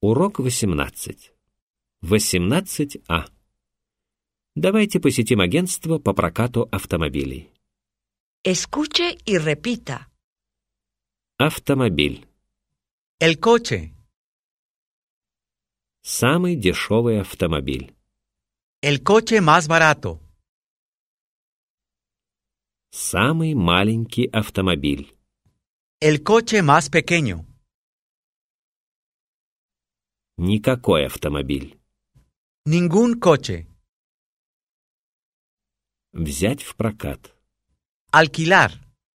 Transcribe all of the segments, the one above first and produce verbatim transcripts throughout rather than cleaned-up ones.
Урок восемнадцать. восемнадцать А. Давайте посетим агентство по прокату автомобилей. Escuche y repita. Автомобиль. El coche. Самый дешевый автомобиль. El coche más barato. Самый маленький автомобиль. El coche más pequeño. Никакой автомобиль. Ningún coche. Взять в прокат. Alquilar.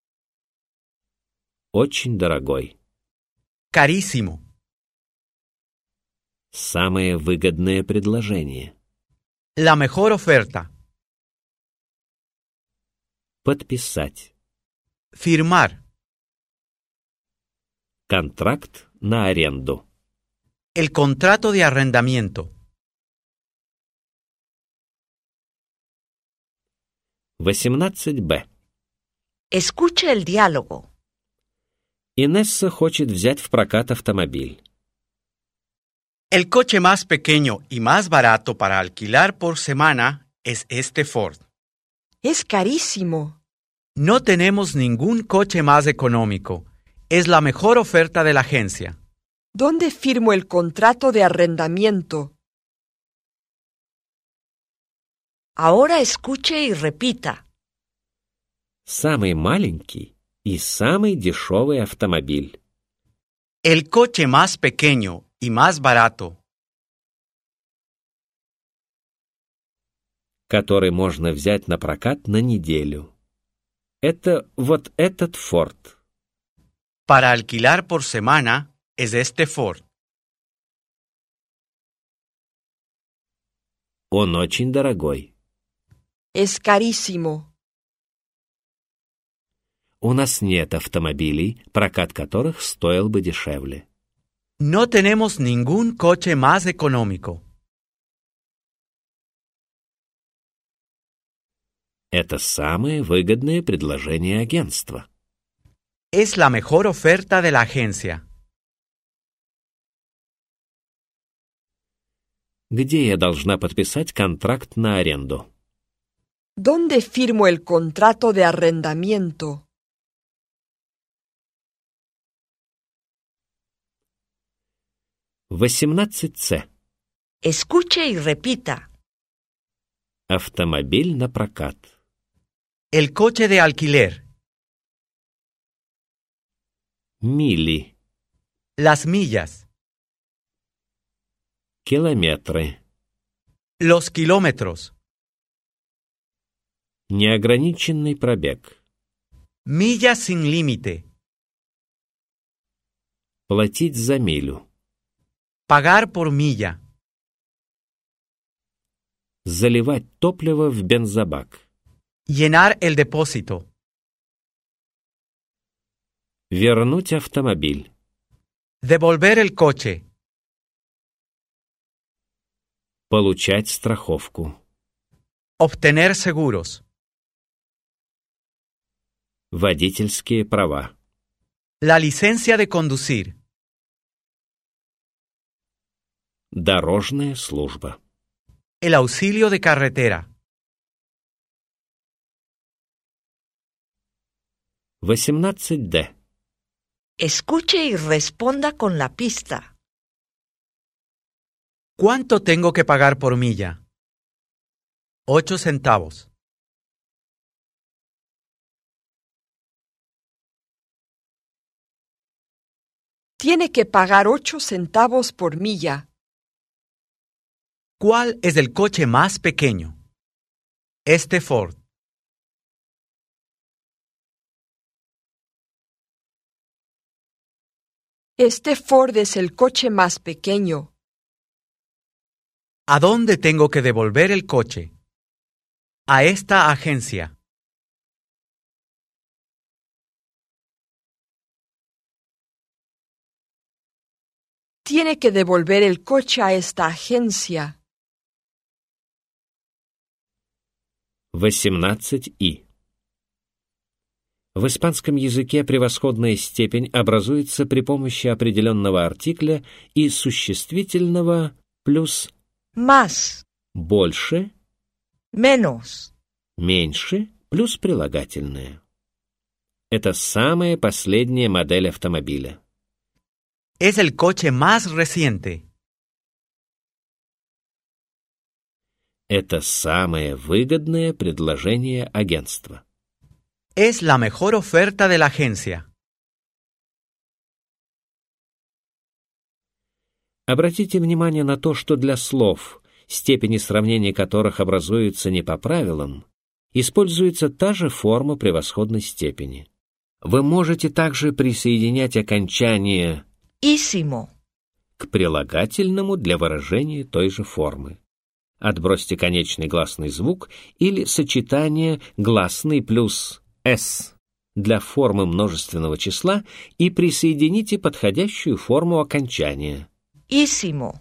Очень дорогой. Carísimo. Самое выгодное предложение. La mejor oferta. Подписать. Firmar. Контракт на аренду. El contrato de arrendamiento. восемнадцать Б. Escuche el diálogo. Инесса хочет взять в прокат автомобиль. El coche más pequeño y más barato para alquilar por semana es este Ford. Es carísimo. No tenemos ningún coche más económico. Es la mejor oferta de la agencia. ¿Dónde firmo el contrato de arrendamiento? Ahora escuche y repita. Самый маленький и самый дешевый автомобиль. El coche más pequeño y más barato, Который можно взять на прокат на неделю. Это вот этот Форд. para alquilar por semana, es este Ford. Он очень дорогой. Es carísimo. У нас нет автомобилей, прокат которых стоил бы дешевле. No tenemos ningún coche más económico. Это самое выгодное предложение агентства. Es la mejor oferta de la agencia. Где я должна подписать контракт на аренду? ¿Dónde firmo el contrato de arrendamiento? восемнадцать С. Escuche y repita. Автомобиль на прокат. El coche de alquiler. Мили. Las millas. Километры. Los kilómetros. Неограниченный пробег. Millas sin límite. Платить за милю. Pagar por milla. Заливать топливо в бензобак. Llenar el depósito. Вернуть автомобиль. Devolver el coche. Получать страховку. Obtener seguros. Водительские права. La licencia de conducir. Дорожная служба. El auxilio de carretera. восемнадцать Д. Escuche y responda con la pista. ¿Cuánto tengo que pagar por milla? Ocho centavos. Tiene que pagar ocho centavos por milla. ¿Cuál es el coche más pequeño? Este Ford. Este Ford es el coche más pequeño. ¿A dónde tengo que devolver el coche? A esta agencia. Tiene que devolver el coche a esta agencia. восемнадцать И. В испанском языке превосходная степень образуется при помощи определенного артикля и существительного плюс más, больше, menos, меньше плюс прилагательное. Это самая последняя модель автомобиля. Es el coche más reciente. Это самое выгодное предложение агентства. Es la mejor oferta de la agencia. Обратите внимание на то, что для слов, степени сравнения которых образуются не по правилам, используется та же форма превосходной степени. Вы можете также присоединять окончание ísimo, к прилагательному для выражения той же формы. Отбросьте конечный гласный звук или сочетание гласный плюс «с» для формы множественного числа и присоедините подходящую форму окончания. ísimo,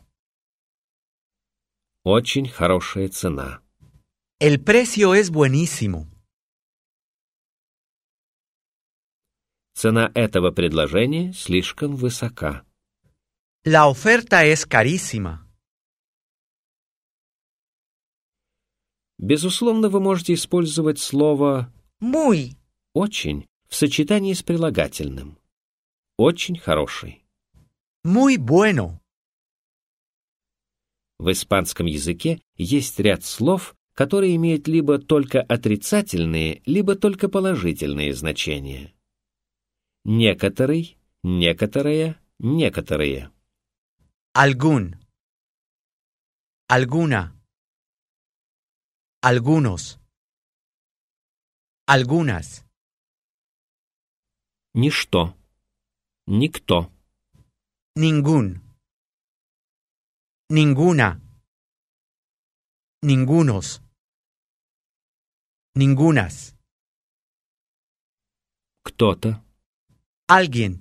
Очень хорошая цена. El precio es buenísimo. Цена этого предложения слишком высока. La oferta es carísima. Безусловно, вы можете использовать слово muy, «очень» в сочетании с прилагательным. Очень хороший. Muy bueno. В испанском языке есть ряд слов, которые имеют либо только отрицательные, либо только положительные значения. Некоторый, некоторые, некоторые. Algún. Alguna. Algunos. Algunas. Ничто. Никто. Ningún. Ninguna. Ningunos. Ningunas. Кто-то. Alguien.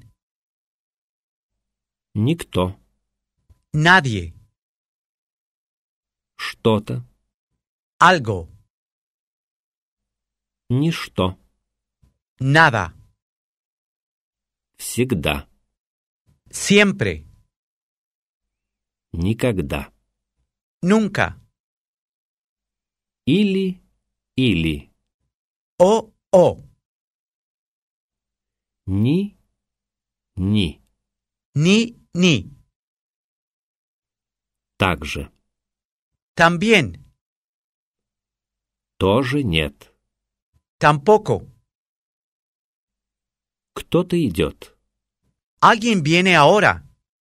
Никто. Nadie. Что-то. Algo. Ничто. Nada. Всегда. Siempre. Никогда. Nunca. Или, или. O, o. Ни, ни. Ni, ni. Также. También. Тоже нет. Tampoco. Кто-то идет. Alguien viene ahora.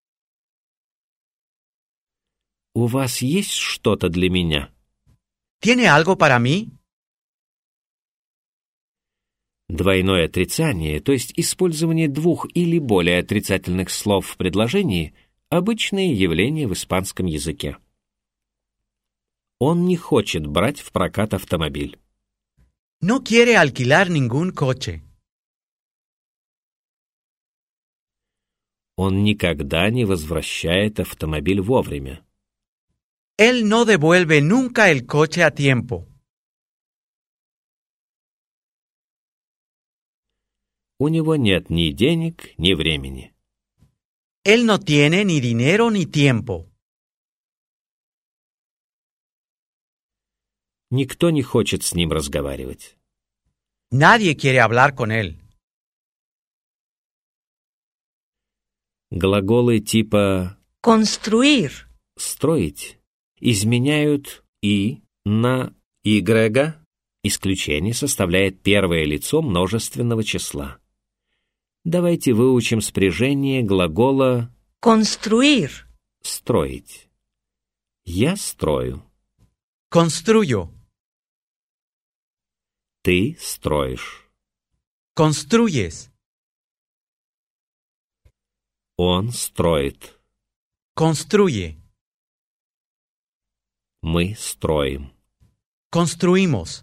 У вас есть что-то для меня? ¿Tiene algo para mí? Двойное отрицание, то есть использование двух или более отрицательных слов в предложении, обычное явление в испанском языке. Он не хочет брать в прокат автомобиль. No quiere alquilar ningún coche. Он никогда не возвращает автомобиль вовремя. Él no devuelve nunca el coche a tiempo. У него нет ни денег, ни времени. Él no tiene ni dinero ni tiempo. Никто не хочет с ним разговаривать. Nadie quiere hablar con él. Глаголы типа construir, «строить» изменяют «и» на «y». Исключение составляет первое лицо множественного числа. Давайте выучим спряжение глагола construir, «строить». Я строю. Construyo. Ты строишь. Construyes. Он строит. Construye. Мы строим. Construimos.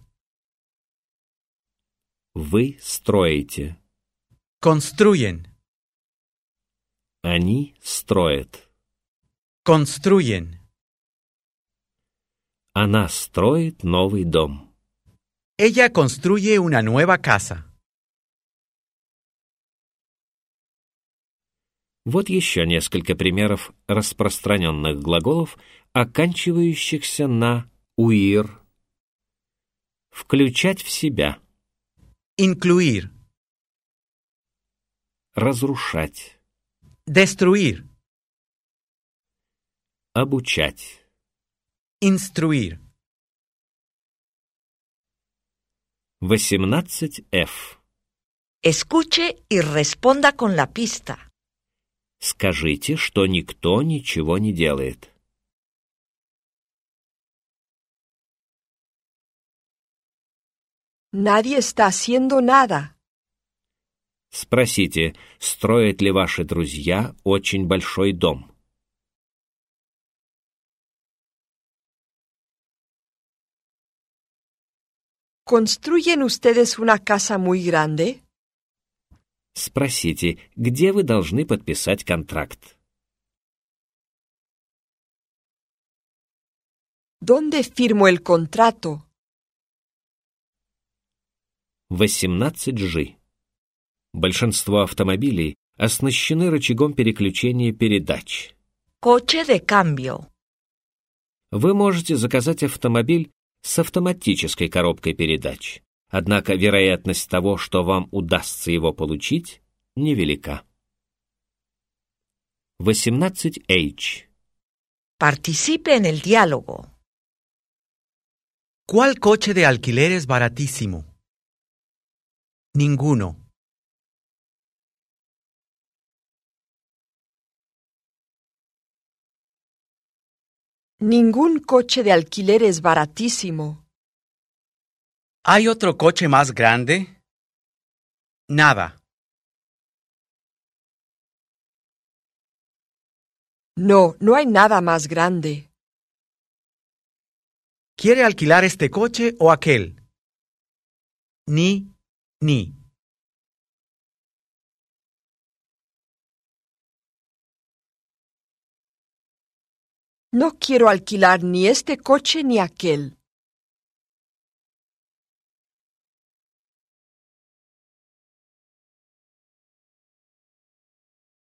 Вы строите. Construyen. Они строят. Construyen. Она строит новый дом. Ella construye una nueva casa. Вот еще несколько примеров распространенных глаголов, оканчивающихся на «уир». Включать в себя. Incluir. Разрушать. Destruir. Обучать. Instruir. восемнадцать эф. Escuche y responda con la pista. Скажите, что никто ничего не делает. Nadie está haciendo nada. Спросите, строят ли ваши друзья очень большой дом. ¿Construyen ustedes una casa muy grande? Спросите, где вы должны подписать контракт. ¿Dónde firmo el contrato? восемнадцать жи. Большинство автомобилей оснащены рычагом переключения передач. Coche de cambio. Вы можете заказать автомобиль с автоматической коробкой передач, однако вероятность того, что вам удастся его получить, невелика. восемнадцать эйч. Participe en el diálogo. ¿Cuál coche de alquiler es baratísimo? Ninguno. Ningún coche de alquiler es baratísimo. ¿Hay otro coche más grande? Nada. No, no hay nada más grande. ¿Quiere alquilar este coche o aquel? Ni, ni. No quiero alquilar ni este coche ni aquel.